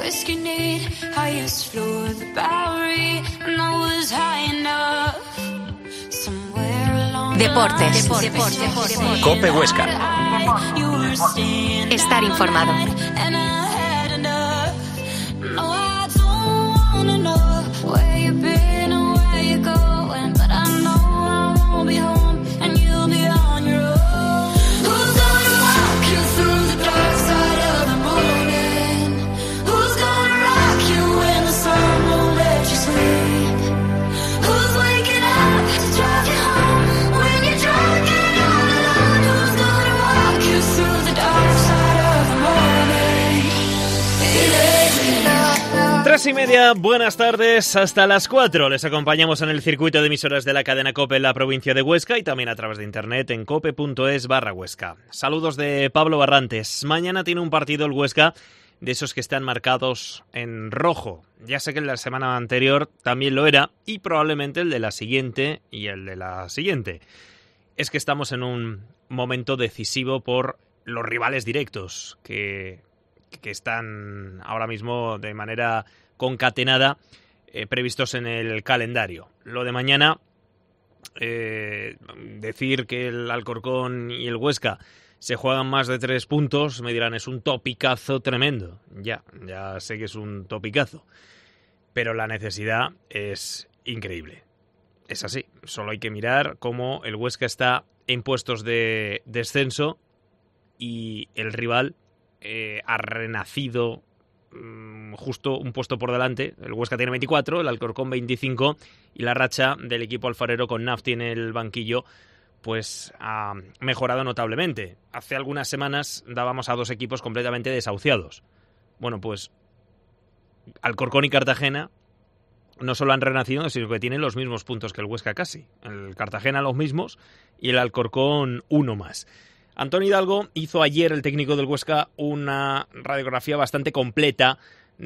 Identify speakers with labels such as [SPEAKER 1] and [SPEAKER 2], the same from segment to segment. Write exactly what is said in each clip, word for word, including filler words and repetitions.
[SPEAKER 1] whiskey neat. Highest floor of the Bowery, and I was high enough. Somewhere along
[SPEAKER 2] Deportes. Deportes. Deportes. Deportes.
[SPEAKER 3] Cope Huesca.
[SPEAKER 2] Estar informado.
[SPEAKER 4] Tres y media, buenas tardes, hasta las cuatro. Les acompañamos en el circuito de emisoras de la cadena COPE en la provincia de Huesca y también a través de internet en cope.es barra Huesca. Saludos de Pablo Barrantes. Mañana tiene un partido el Huesca de esos que están marcados en rojo. Ya sé que en la semana anterior también lo era y probablemente el de la siguiente y el de la siguiente. Es que estamos en un momento decisivo por los rivales directos que, que están ahora mismo de manera concatenada, eh, previstos en el calendario. Lo de mañana, eh, decir que el Alcorcón y el Huesca se juegan más de tres puntos, me dirán, es un topicazo tremendo. Ya, ya sé que es un topicazo, pero la necesidad es increíble. Es así, solo hay que mirar cómo el Huesca está en puestos de descenso y el rival eh, ha renacido justo un puesto por delante. El Huesca tiene veinticuatro, el Alcorcón veinticinco y la racha del equipo alfarero con Nafti en el banquillo pues ha mejorado notablemente. Hace algunas semanas dábamos a dos equipos completamente desahuciados. Bueno, pues Alcorcón y Cartagena no solo han renacido, sino que tienen los mismos puntos que el Huesca casi. El Cartagena los mismos y el Alcorcón uno más. Antonio Hidalgo hizo ayer, el técnico del Huesca, una radiografía bastante completa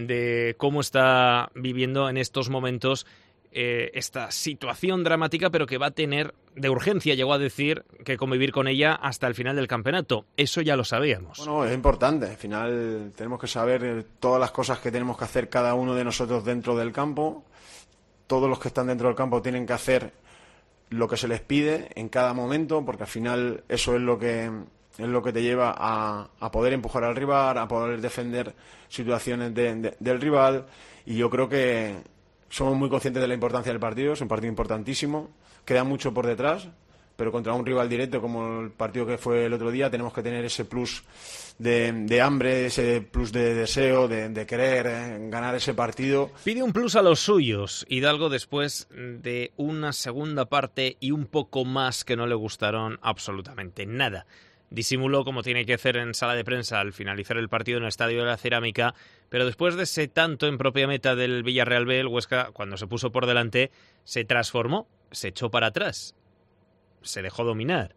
[SPEAKER 4] de cómo está viviendo en estos momentos eh, esta situación dramática, pero que va a tener de urgencia, llegó a decir, que convivir con ella hasta el final del campeonato. Eso ya lo sabíamos.
[SPEAKER 5] Bueno, es importante. Al final tenemos que saber todas las cosas que tenemos que hacer cada uno de nosotros dentro del campo. Todos los que están dentro del campo tienen que hacer lo que se les pide en cada momento, porque al final eso es lo que es lo que te lleva a, a poder empujar al rival, a poder defender situaciones de, de, del rival, y yo creo que somos muy conscientes de la importancia del partido. Es un partido importantísimo, queda mucho por detrás, pero contra un rival directo como el partido que fue el otro día tenemos que tener ese plus de, de hambre, ese plus de deseo, de, de querer eh, ganar ese partido.
[SPEAKER 4] Pide un plus a los suyos, Hidalgo, después de una segunda parte y un poco más que no le gustaron absolutamente nada. Disimuló como tiene que hacer en sala de prensa al finalizar el partido en el Estadio de la Cerámica, pero después de ese tanto en propia meta del Villarreal B, el Huesca, cuando se puso por delante, se transformó, se echó para atrás, se dejó dominar,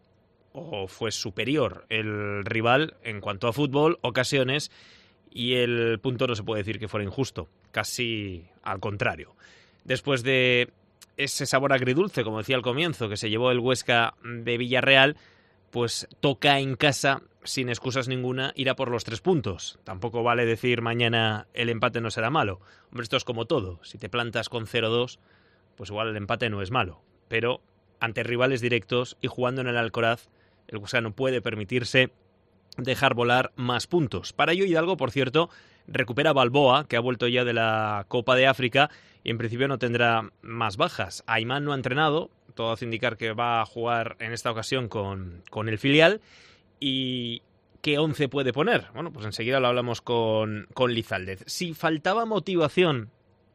[SPEAKER 4] o fue superior el rival en cuanto a fútbol, ocasiones, y el punto no se puede decir que fuera injusto, casi al contrario. Después de ese sabor agridulce, como decía al comienzo, que se llevó el Huesca de Villarreal, pues toca en casa, sin excusas ninguna, ir a por los tres puntos. Tampoco vale decir mañana el empate no será malo. Hombre, esto es como todo. Si te plantas con cero dos, pues igual el empate no es malo. Pero ante rivales directos y jugando en el Alcoraz, el Huesca no puede permitirse dejar volar más puntos. Para ello, Hidalgo, por cierto, recupera a Balboa, que ha vuelto ya de la Copa de África y en principio no tendrá más bajas. Aimán no ha entrenado, todo hace indicar que va a jugar en esta ocasión con, con el filial. ¿Y qué once puede poner? Bueno, pues enseguida lo hablamos con, con Lizaldez. Si faltaba motivación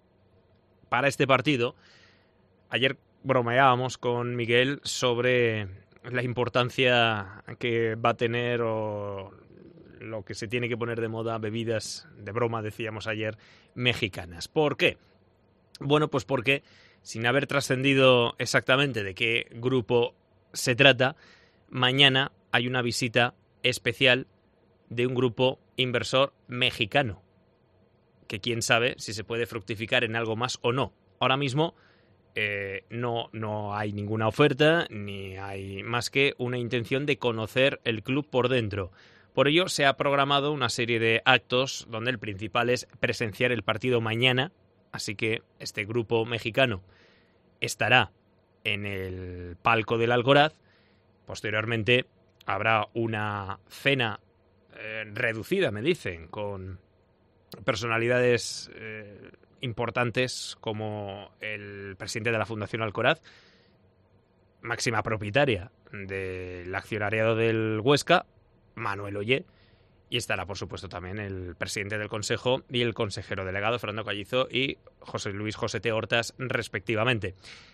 [SPEAKER 4] para este partido, ayer bromeábamos con Miguel sobre la importancia que va a tener o lo que se tiene que poner de moda, bebidas de broma, decíamos ayer, mexicanas. ¿Por qué? Bueno, pues porque sin haber trascendido exactamente de qué grupo se trata, mañana hay una visita especial de un grupo inversor mexicano, que quién sabe si se puede fructificar en algo más o no. Ahora mismo eh, no, no hay ninguna oferta, ni hay más que una intención de conocer el club por dentro. Por ello, se ha programado una serie de actos donde el principal es presenciar el partido mañana, así que este grupo mexicano estará en el palco del Alcoraz. Posteriormente habrá una cena eh, reducida, me dicen, con personalidades eh, importantes como el presidente de la Fundación Alcoraz, máxima propietaria del accionariado del Huesca, Manuel Ollé, y estará, por supuesto, también el presidente del Consejo y el consejero delegado, Fernando Callizo, y José Luis Josete Hortas, respectivamente.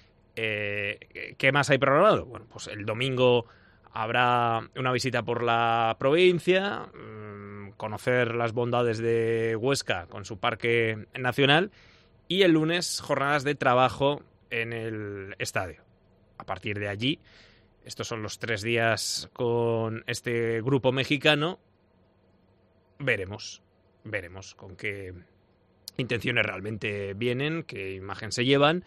[SPEAKER 4] Eh, ¿Qué más hay programado? Bueno, pues el domingo habrá una visita por la provincia, mmm, conocer las bondades de Huesca con su parque nacional, y el lunes jornadas de trabajo en el estadio. A partir de allí, estos son los tres días con este grupo mexicano. Veremos, veremos con qué intenciones realmente vienen, qué imagen se llevan,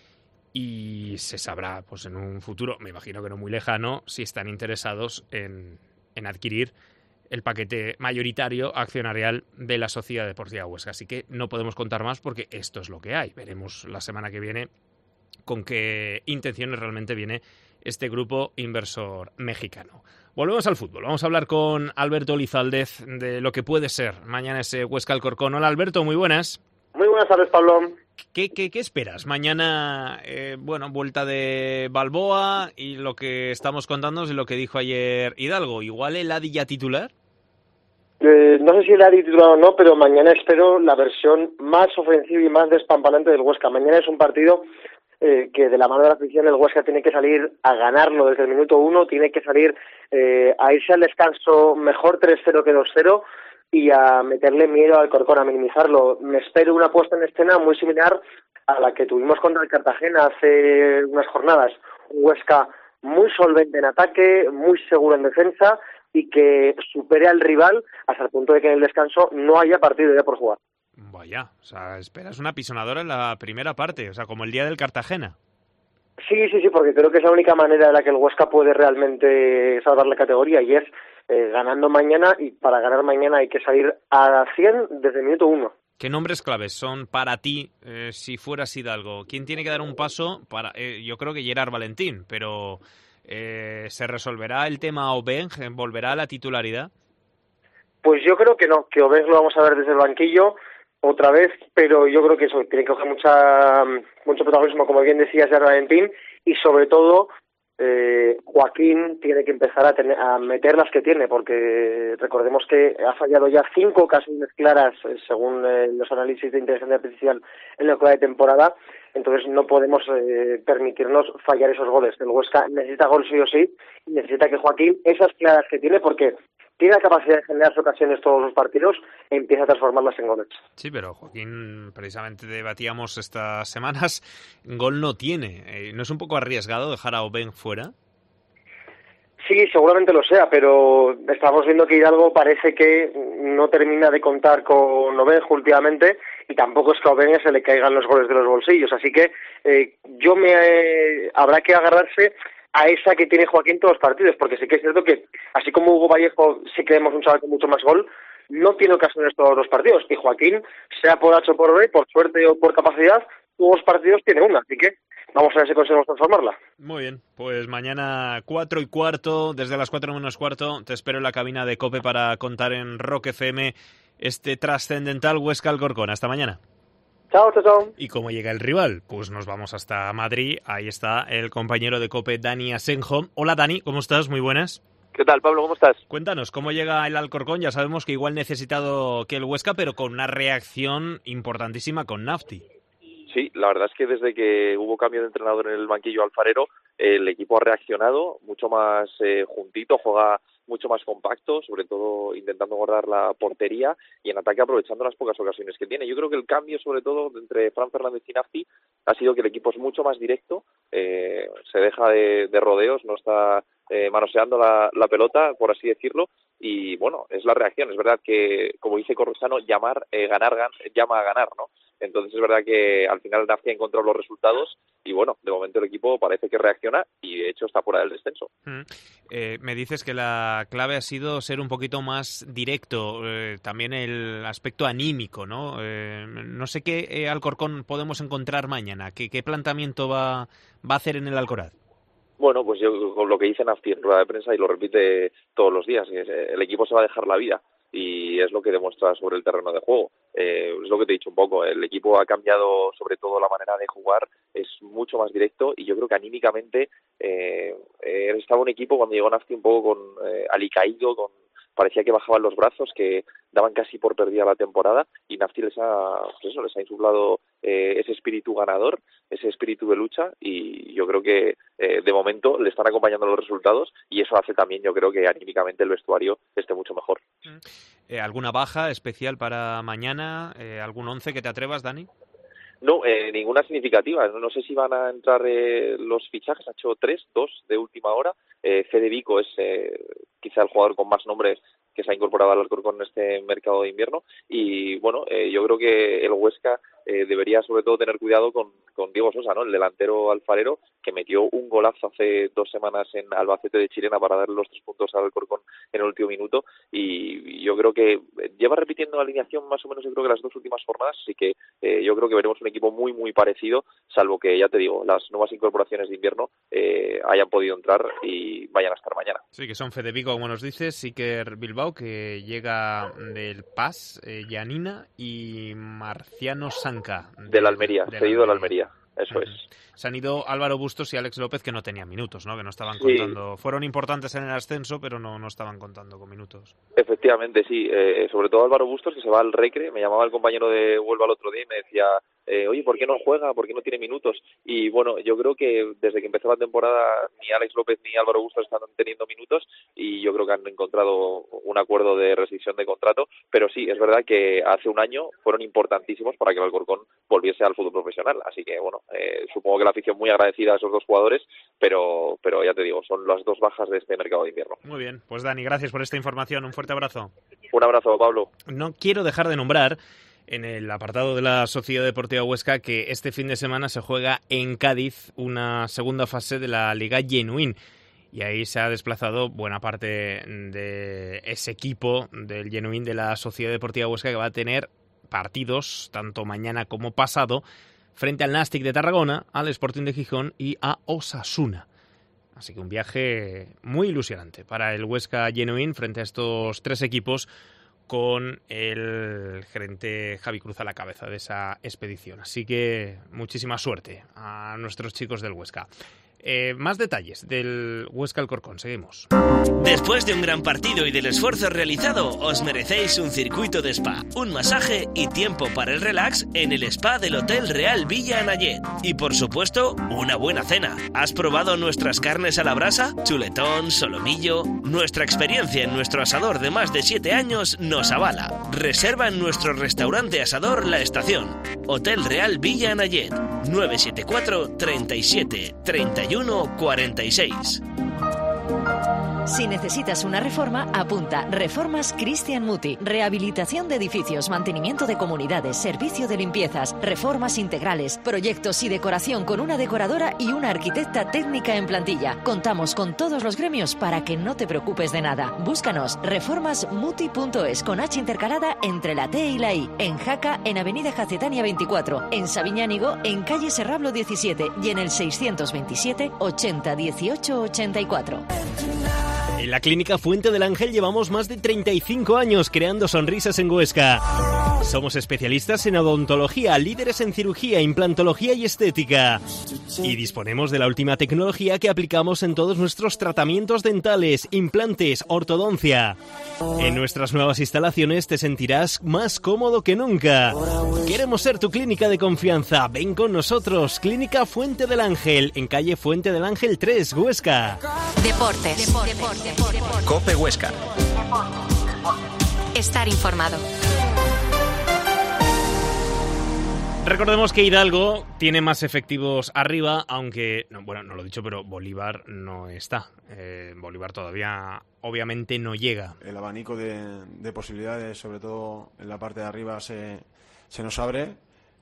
[SPEAKER 4] y se sabrá pues en un futuro, me imagino que no muy lejano, si están interesados en, en adquirir el paquete mayoritario accionarial de la Sociedad Deportiva Huesca. Así que no podemos contar más porque esto es lo que hay. Veremos la semana que viene con qué intenciones realmente viene este grupo inversor mexicano. Volvemos al fútbol. Vamos a hablar con Alberto Lizaldez de lo que puede ser mañana ese Huesca Alcorcón. Hola, Alberto, muy buenas.
[SPEAKER 3] Muy buenas tardes, Pablo.
[SPEAKER 4] ¿Qué, qué, qué esperas? Mañana, eh, bueno, vuelta de Balboa y lo que estamos contándonos y lo que dijo ayer Hidalgo. ¿Igual el Adi ya titular?
[SPEAKER 3] Eh, no sé si el Adi titular o no, pero mañana espero la versión más ofensiva y más despampanante del Huesca. Mañana es un partido eh, que de la mano de la afición el Huesca tiene que salir a ganarlo desde el minuto uno, tiene que salir eh, a irse al descanso mejor tres cero que dos cero y a meterle miedo al Alcorcón, a minimizarlo. Me espero una puesta en escena muy similar a la que tuvimos contra el Cartagena hace unas jornadas. Un Huesca muy solvente en ataque, muy seguro en defensa y que supere al rival hasta el punto de que en el descanso no haya partido ya por jugar.
[SPEAKER 4] Vaya, o sea, esperas una pisonadora en la primera parte, o sea, como el día del Cartagena.
[SPEAKER 3] Sí, sí, sí, porque creo que es la única manera en la que el Huesca puede realmente salvar la categoría y es eh, ganando mañana, y para ganar mañana hay que salir a cien desde el minuto uno.
[SPEAKER 4] ¿Qué nombres claves son para ti eh, si fueras Hidalgo? ¿Quién tiene que dar un paso para...? Eh, yo creo que Gerard Valentín, pero eh, ¿se resolverá el tema Obeng? ¿Volverá a la titularidad?
[SPEAKER 3] Pues yo creo que no, que Obeng lo vamos a ver desde el banquillo otra vez, pero yo creo que eso tiene que coger mucha, mucho protagonismo, como bien decías, Gerard Valentín, y sobre todo eh, Joaquín tiene que empezar a, tener, a meter las que tiene, porque recordemos que ha fallado ya cinco ocasiones claras, eh, según eh, los análisis de inteligencia artificial en lo que va de temporada. Entonces no podemos eh, permitirnos fallar esos goles. El Huesca necesita gol sí o sí, y necesita que Joaquín, esas claras que tiene, porque tiene la capacidad de generar ocasiones todos los partidos, e empieza a transformarlas en goles.
[SPEAKER 4] Sí, pero Joaquín, precisamente debatíamos estas semanas, gol no tiene. ¿No es un poco arriesgado dejar a Obeng fuera?
[SPEAKER 3] Sí, seguramente lo sea, pero estamos viendo que Hidalgo parece que no termina de contar con Obeng últimamente, y tampoco es que a Obeng se le caigan los goles de los bolsillos. Así que eh, yo me eh, habrá que agarrarse a esa que tiene Joaquín todos los partidos, porque sí que es cierto que, así como Hugo Vallejo sí que vemos un chaval con mucho más gol, no tiene ocasiones todos los partidos, y Joaquín, sea por H o por B, por suerte o por capacidad, todos los partidos tiene una, así que vamos a ver si conseguimos transformarla.
[SPEAKER 4] Muy bien, pues mañana cuatro y cuarto, desde las cuatro menos cuarto, te espero en la cabina de COPE para contar en Rock F M este trascendental Huesca Alcorcón. Hasta mañana.
[SPEAKER 3] Chao, chao, chao.
[SPEAKER 4] ¿Y cómo llega el rival? Pues nos vamos hasta Madrid. Ahí está el compañero de COPE, Dani Asenjo. Hola, Dani, ¿cómo estás? Muy buenas.
[SPEAKER 6] ¿Qué tal, Pablo? ¿Cómo estás?
[SPEAKER 4] Cuéntanos, ¿cómo llega el Alcorcón? Ya sabemos que igual necesitado que el Huesca, pero con una reacción importantísima con Nafti.
[SPEAKER 6] Sí, la verdad es que desde que hubo cambio de entrenador en el banquillo alfarero, el equipo ha reaccionado mucho más eh, juntito, juega mucho más compacto, sobre todo intentando guardar la portería y en ataque aprovechando las pocas ocasiones que tiene. Yo creo que el cambio, sobre todo, entre Fran Fernández y Nafti, ha sido que el equipo es mucho más directo, eh, se deja de, de rodeos, no está eh, manoseando la, la pelota, por así decirlo, y bueno, es la reacción. Es verdad que, como dice Corrozano, llamar, eh, ganar, gan, llama a ganar, ¿no? Entonces es verdad que al final Nafti ha encontrado los resultados y bueno, de momento el equipo parece que reacciona y de hecho está fuera del descenso.
[SPEAKER 4] Mm. Eh, me dices que la clave ha sido ser un poquito más directo, eh, también el aspecto anímico, ¿no? Eh, no sé qué eh, Alcorcón podemos encontrar mañana, qué, qué planteamiento va, va a hacer en el Alcoraz.
[SPEAKER 6] Bueno, pues yo con lo que dice Nafti en rueda de prensa y lo repite todos los días, es, el equipo se va a dejar la vida y es lo que demuestra sobre el terreno de juego. Eh, es lo que te he dicho un poco, el equipo ha cambiado sobre todo la manera de jugar, es mucho más directo y yo creo que anímicamente eh, eh, estaba un equipo cuando llegó Nafti un poco con eh, alicaído, con parecía que bajaban los brazos, que daban casi por perdida la temporada y Nafti les ha, pues eso, les ha insuflado eh, ese espíritu ganador, ese espíritu de lucha y yo creo que eh, de momento le están acompañando los resultados y eso hace también yo creo que anímicamente el vestuario esté mucho mejor.
[SPEAKER 4] Eh, ¿Alguna baja especial para mañana? Eh, ¿Algún once que te atrevas, Dani?
[SPEAKER 6] No, eh, ninguna significativa. No, no sé si van a entrar eh, los fichajes. Ha hecho tres, dos de última hora. Eh, Fede Vico es eh, quizá el jugador con más nombres que se ha incorporado al Alcorcón en este mercado de invierno. Y bueno, eh, yo creo que el Huesca eh, debería sobre todo tener cuidado con, con Diego Sosa, ¿no? El delantero alfarero que metió un golazo hace dos semanas en Albacete de Chilena para darle los tres puntos al Alcorcón en el último minuto. Y yo creo que lleva repitiendo la alineación más o menos, yo creo que las dos últimas jornadas, así que eh, yo creo que veremos un equipo muy, muy parecido, salvo que, ya te digo, las nuevas incorporaciones de invierno eh, hayan podido entrar y vayan a estar mañana.
[SPEAKER 4] Sí, que son Fede Vico, como nos dices, Iker Bilbao, que llega del P A S, eh, Yanina y Marciano Sanca.
[SPEAKER 6] De, de la Almería, de cedido de la Almería. Eso uh-huh. es.
[SPEAKER 4] Se han ido Álvaro Bustos y Alex López, que no tenían minutos, ¿no? Que no estaban sí. contando. Fueron importantes en el ascenso, pero no, no estaban contando con minutos.
[SPEAKER 6] Efectivamente, sí. Eh, sobre todo Álvaro Bustos, que se va al Recre. Me llamaba el compañero de Huelva el otro día y me decía, eh, oye, ¿por qué no juega? ¿Por qué no tiene minutos? Y bueno, yo creo que desde que empezó la temporada ni Alex López ni Álvaro Bustos están teniendo minutos y yo creo que han encontrado un acuerdo de rescisión de contrato. Pero sí, es verdad que hace un año fueron importantísimos para que el Alcorcón volviese al fútbol profesional. Así que bueno, eh, supongo que la afición muy agradecida a esos dos jugadores, pero, pero ya te digo, son las dos bajas de este mercado de invierno.
[SPEAKER 4] Muy bien, pues Dani, gracias por esta información, un fuerte abrazo.
[SPEAKER 6] Un abrazo, Pablo.
[SPEAKER 4] No quiero dejar de nombrar en el apartado de la Sociedad Deportiva Huesca que este fin de semana se juega en Cádiz una segunda fase de la Liga Genuín. Y ahí se ha desplazado buena parte de ese equipo del Genuín de la Sociedad Deportiva Huesca, que va a tener partidos tanto mañana como pasado frente al Nastic de Tarragona, al Sporting de Gijón y a Osasuna. Así que un viaje muy ilusionante para el Huesca Genuín frente a estos tres equipos, con el gerente Javi Cruz a la cabeza de esa expedición. Así que muchísima suerte a nuestros chicos del Huesca. Eh, más detalles del Huesca Alcorcón, seguimos.
[SPEAKER 7] Después de un gran partido y del esfuerzo realizado, os merecéis un circuito de spa, un masaje y tiempo para el relax en el spa del Hotel Real Villa Anayet. Y por supuesto, una buena cena. ¿Has probado nuestras carnes a la brasa? Chuletón, solomillo. Nuestra experiencia en nuestro asador de más de siete años nos avala. Reserva en nuestro restaurante asador La Estación. Hotel Real Villa Anayet. nueve siete cuatro, treinta y siete, treinta y uno, cuarenta y seis.
[SPEAKER 2] Si necesitas una reforma, apunta Reformas Cristian Muti. Rehabilitación de edificios, mantenimiento de comunidades, servicio de limpiezas, reformas integrales, proyectos y decoración con una decoradora y una arquitecta técnica en plantilla. Contamos con todos los gremios para que no te preocupes de nada. Búscanos reformas muti punto es con H intercalada entre la T y la I. En Jaca, en Avenida Jacetania veinticuatro. En Sabiñánigo, en calle Serrablo diecisiete. Y en el seiscientos veintisiete, ochenta, dieciocho, ochenta y cuatro.
[SPEAKER 4] En la Clínica Fuente del Ángel llevamos más de treinta y cinco años creando sonrisas en Huesca. Somos especialistas en odontología, líderes en cirugía, implantología y estética. Y disponemos de la última tecnología que aplicamos en todos nuestros tratamientos dentales, implantes, ortodoncia. En nuestras nuevas instalaciones te sentirás más cómodo que nunca. Queremos ser tu clínica de confianza. Ven con nosotros. Clínica Fuente del Ángel, en calle Fuente del Ángel tres, Huesca.
[SPEAKER 2] Deportes. Deportes. Deportes. Deportes.
[SPEAKER 8] Cope Huesca.
[SPEAKER 2] Estar informado.
[SPEAKER 4] Recordemos que Hidalgo tiene más efectivos arriba, aunque, no, bueno, no lo he dicho, pero Bolívar no está. Eh, Bolívar todavía, obviamente, no llega.
[SPEAKER 5] El abanico de, de posibilidades, sobre todo en la parte de arriba, se, se nos abre.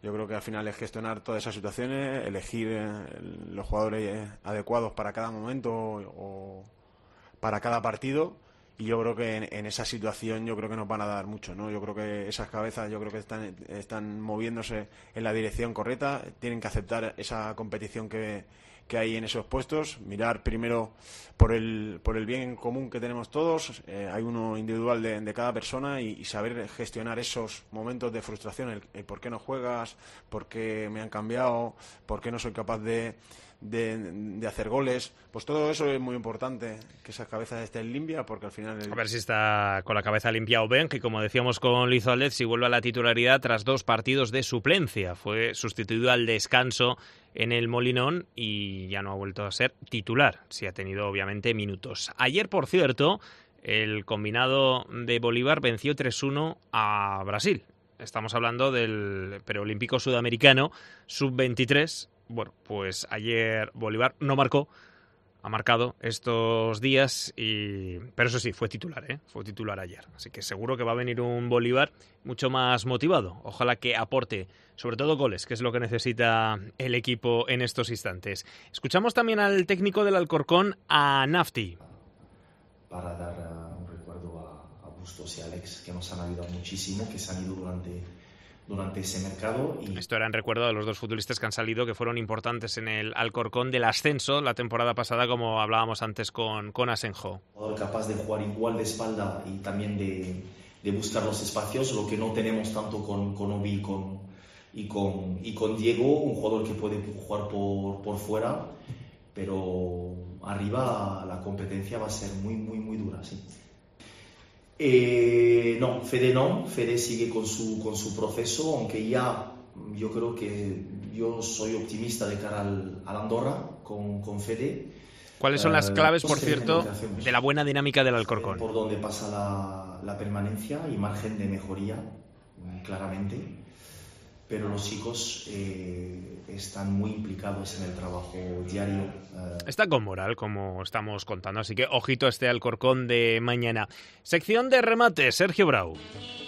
[SPEAKER 5] Yo creo que al final es gestionar todas esas situaciones, elegir eh, los jugadores adecuados para cada momento o, o para cada partido. Y yo creo que en, en esa situación yo creo que nos van a dar mucho, ¿no? Yo creo que esas cabezas yo creo que están, están moviéndose en la dirección correcta, tienen que aceptar esa competición que, que hay en esos puestos, mirar primero por el, por el bien común que tenemos todos, eh, hay uno individual de, de cada persona y, y saber gestionar esos momentos de frustración, el, el por qué no juegas, por qué me han cambiado, por qué no soy capaz de... De, de hacer goles, pues todo eso es muy importante, que esas cabezas estén limpias, porque al final... El...
[SPEAKER 4] A ver si está con la cabeza limpia Oben, que como decíamos con Luis Valdez, si vuelve a la titularidad tras dos partidos de suplencia. Fue sustituido al descanso en el Molinón y ya no ha vuelto a ser titular, si ha tenido obviamente minutos. Ayer, por cierto, el combinado de Bolívar venció tres uno a Brasil. Estamos hablando del preolímpico sudamericano sub veintitrés. Bueno, pues ayer Bolívar no marcó, ha marcado estos días, y pero eso sí, fue titular, ¿eh? Fue titular ayer. Así que seguro que va a venir un Bolívar mucho más motivado. Ojalá que aporte, sobre todo goles, que es lo que necesita el equipo en estos instantes. Escuchamos también al técnico del Alcorcón, a Nafti.
[SPEAKER 8] Para dar uh, un recuerdo a, a Bustos y a Alex, que nos han ayudado muchísimo, que se han ido durante... durante ese mercado. Y...
[SPEAKER 4] Esto era en recuerdo de los dos futbolistas que han salido, que fueron importantes en el Alcorcón del ascenso la temporada pasada, como hablábamos antes con, con Asenjo.
[SPEAKER 8] Capaz de jugar igual de espalda y también de, de buscar los espacios, lo que no tenemos tanto con, con Obi y con, y, con, y con Diego, un jugador que puede jugar por, por fuera, pero arriba la competencia va a ser muy, muy, muy dura, sí. Eh, no, Fede no, Fede sigue con su, con su proceso, aunque ya yo creo que yo soy optimista de cara al, al Andorra con, con Fede.
[SPEAKER 4] ¿Cuáles son las claves, por cierto, de la buena dinámica del Alcorcón?
[SPEAKER 8] Por donde pasa la, la permanencia y margen de mejoría, claramente, pero los chicos eh, están muy implicados en el trabajo diario. Eh.
[SPEAKER 4] Está con moral, como estamos contando, así que ojito a este Alcorcón de mañana. Sección de remate, Sergio Brau.